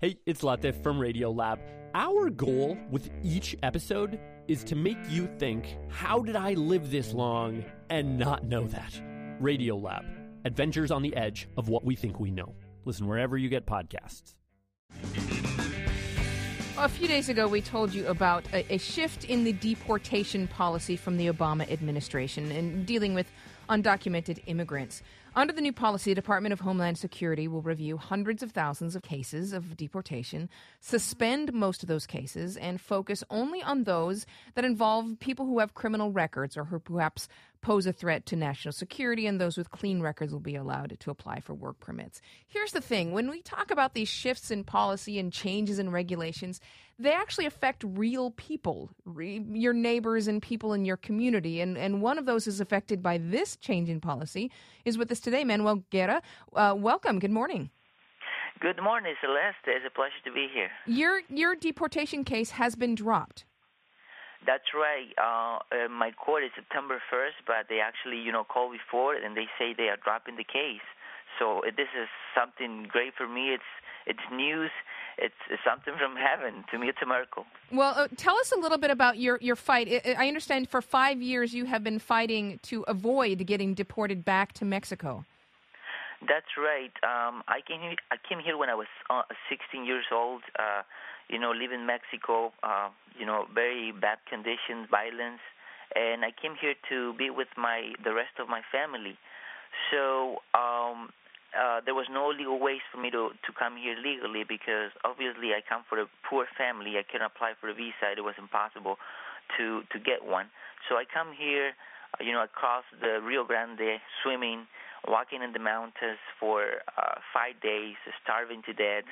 Hey, it's Latif from Radiolab. Our goal with each episode is to make you think, how did I live this long and not know that? Radiolab, adventures on the edge of what we think we know. Listen wherever you get podcasts. A few days ago, we told you about a shift in the deportation policy from the Obama administration in dealing with undocumented immigrants. Under the new policy, the Department of Homeland Security will review hundreds of thousands of cases of deportation, suspend most of those cases, and focus only on those that involve people who have criminal records or who perhaps pose a threat to national security, and those with clean records will be allowed to apply for work permits. Here's the thing. When we talk about these shifts in policy and changes in regulations, they actually affect real people, your neighbors and people in your community. And one of those is affected by this change in policy is with us today, Manuel Guerra. Welcome. Good morning. Good morning, Celeste. It's a pleasure to be here. Your deportation case has been dropped. That's right. My court is September 1st, but they actually, called before, and they say they are dropping the case. So this is something great for me. It's news. It's something from heaven. To me, it's a miracle. Well, tell us a little bit about your fight. I understand for 5 years you have been fighting to avoid getting deported back to Mexico. That's right. I came here when I was 16 years old. Live in Mexico. Very bad conditions, violence, and I came here to be with the rest of my family. So there was no legal ways for me to come here legally because obviously I come from a poor family. I couldn't apply for a visa. It was impossible to get one. So I come here, across the Rio Grande, swimming, walking in the mountains for 5 days, starving to death,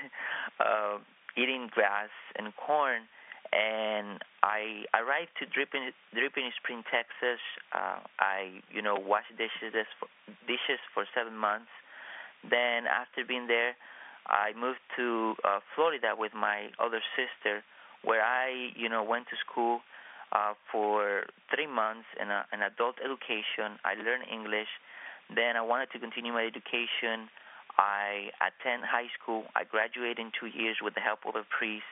eating grass and corn. And I arrived to Dripping Spring, Texas. I washed dishes for 7 months. Then after being there, I moved to Florida with my older sister, where I went to school for 3 months in an adult education. I learned English. Then I wanted to continue my education. I attend high school. I graduated in 2 years with the help of a priest.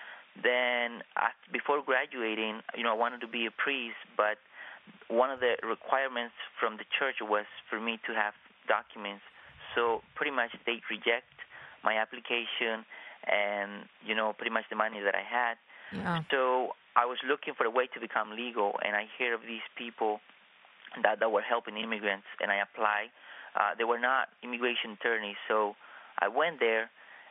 Then, before graduating, I wanted to be a priest, but one of the requirements from the church was for me to have documents. So pretty much they reject my application and, pretty much the money that I had. Yeah. So I was looking for a way to become legal, and I heard of these people that were helping immigrants, and I applied. They were not immigration attorneys, so I went there,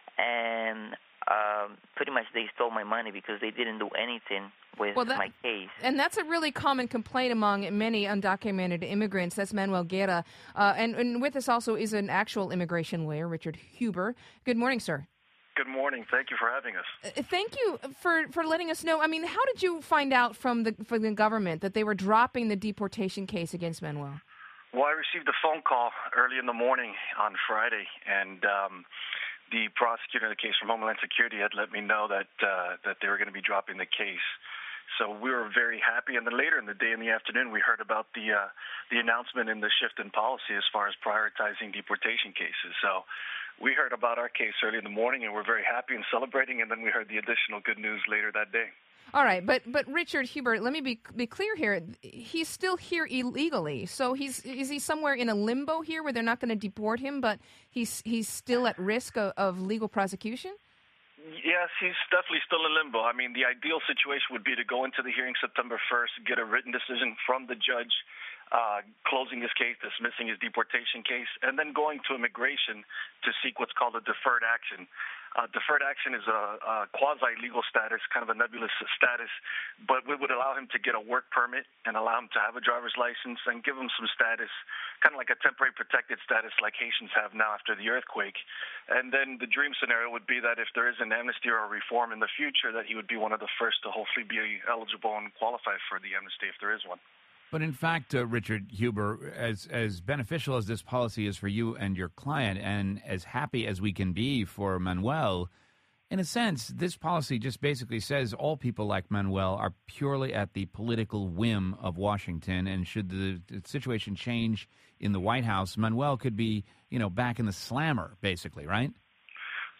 and pretty much they stole my money because they didn't do anything with my case. And that's a really common complaint among many undocumented immigrants. That's Manuel Guerra. And with us also is an actual immigration lawyer, Richard Huber. Good morning, sir. Good morning. Thank you for having us. Thank you for letting us know. I mean, how did you find out from the government that they were dropping the deportation case against Manuel? Well, I received a phone call early in the morning on Friday, and the prosecutor in the case from Homeland Security had let me know that they were going to be dropping the case. So we were very happy. And then later in the day, in the afternoon, we heard about the announcement and the shift in policy as far as prioritizing deportation cases. So we heard about our case early in the morning, and we're very happy and celebrating. And then we heard the additional good news later that day. All right, but Richard Huber, let me be clear here. He's still here illegally. So is he somewhere in a limbo here where they're not going to deport him, but he's still at risk of legal prosecution? Yes, he's definitely still in limbo. I mean, the ideal situation would be to go into the hearing September 1st, get a written decision from the judge, closing his case, dismissing his deportation case, and then going to immigration to seek what's called a deferred action. Deferred action is a quasi-legal status, kind of a nebulous status, but it would allow him to get a work permit and allow him to have a driver's license and give him some status, kind of like a temporary protected status like Haitians have now after the earthquake. And then the dream scenario would be that if there is an amnesty or a reform in the future, that he would be one of the first to hopefully be eligible and qualify for the amnesty if there is one. But in fact, Richard Huber, as beneficial as this policy is for you and your client, and as happy as we can be for Manuel, in a sense, this policy just basically says all people like Manuel are purely at the political whim of Washington, and should the situation change in the White House, Manuel could be, back in the slammer, basically, right? Yeah,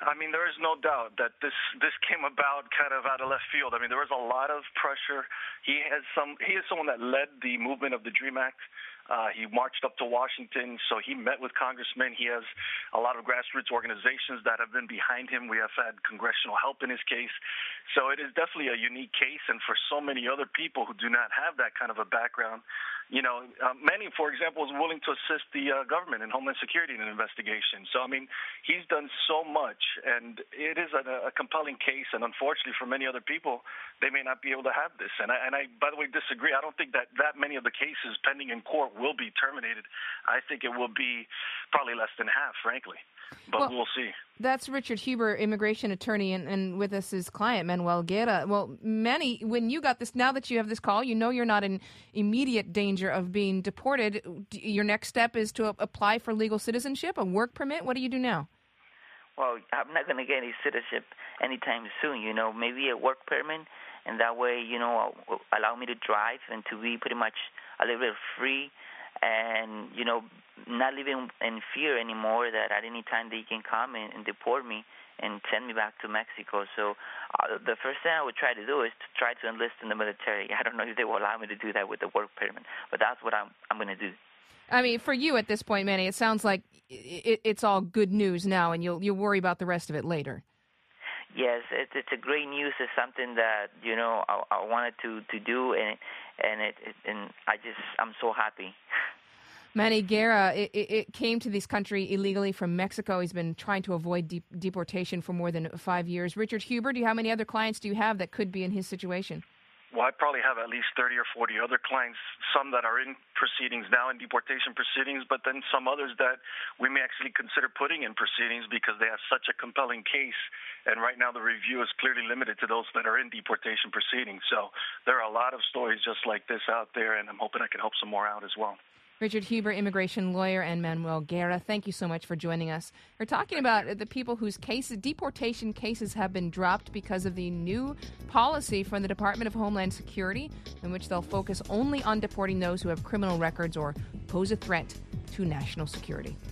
I mean, there is no doubt that this came about kind of out of left field. I mean, there was a lot of pressure. He is someone that led the movement of the DREAM Act. He marched up to Washington, so he met with congressmen. He has a lot of grassroots organizations that have been behind him. We have had congressional help in his case. So it is definitely a unique case, and for so many other people who do not have that kind of a background, Manny, for example, is willing to assist the government and Homeland Security in an investigation. So, I mean, he's done so much, and it is a compelling case, and unfortunately for many other people, they may not be able to have this. And I by the way, disagree. I don't think that many of the cases pending in court will be terminated. I think it will be probably less than half, frankly. But we'll see. That's Richard Huber, immigration attorney, and with us his client, Manuel Guerra. Well, Manny, when you got this, now that you have this call, you know you're not in immediate danger of being deported. Your next step is to apply for legal citizenship, a work permit. What do you do now? Well, I'm not going to get any citizenship anytime soon, maybe a work permit, and that way, allow me to drive and to be pretty much a little bit free and, not living in fear anymore that at any time they can come and deport me and send me back to Mexico. So the first thing I would try to do is to try to enlist in the military. I don't know if they will allow me to do that with the work permit, but that's what I'm going to do. I mean, for you at this point, Manny, it sounds like it's all good news now, and you'll worry about the rest of it later. Yes, it's a great news. It's something that I wanted to do, and I'm so happy. Manny Guerra, it came to this country illegally from Mexico. He's been trying to avoid deportation for more than 5 years. Richard Huber, how many other clients do you have that could be in his situation? Well, I probably have at least 30 or 40 other clients, some that are in proceedings now, in deportation proceedings, but then some others that we may actually consider putting in proceedings because they have such a compelling case. And right now the review is clearly limited to those that are in deportation proceedings. So there are a lot of stories just like this out there, and I'm hoping I can help some more out as well. Richard Huber, immigration lawyer, and Manuel Guerra, thank you so much for joining us. We're talking about the people whose deportation cases have been dropped because of the new policy from the Department of Homeland Security, in which they'll focus only on deporting those who have criminal records or pose a threat to national security.